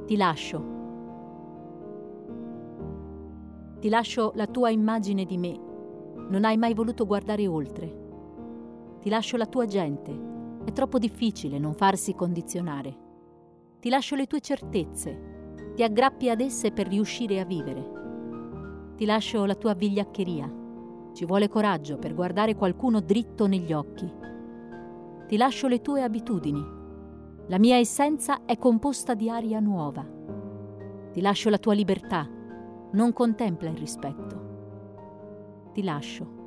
Ti lascio. Ti lascio la tua immagine di me. Non hai mai voluto guardare oltre. Ti lascio la tua gente. È troppo difficile non farsi condizionare. Ti lascio le tue certezze. Ti aggrappi ad esse per riuscire a vivere. Ti lascio la tua vigliaccheria. Ci vuole coraggio per guardare qualcuno dritto negli occhi. Ti lascio le tue abitudini. La mia essenza è composta di aria nuova. Ti lascio la tua libertà. Non contempla il rispetto. Ti lascio.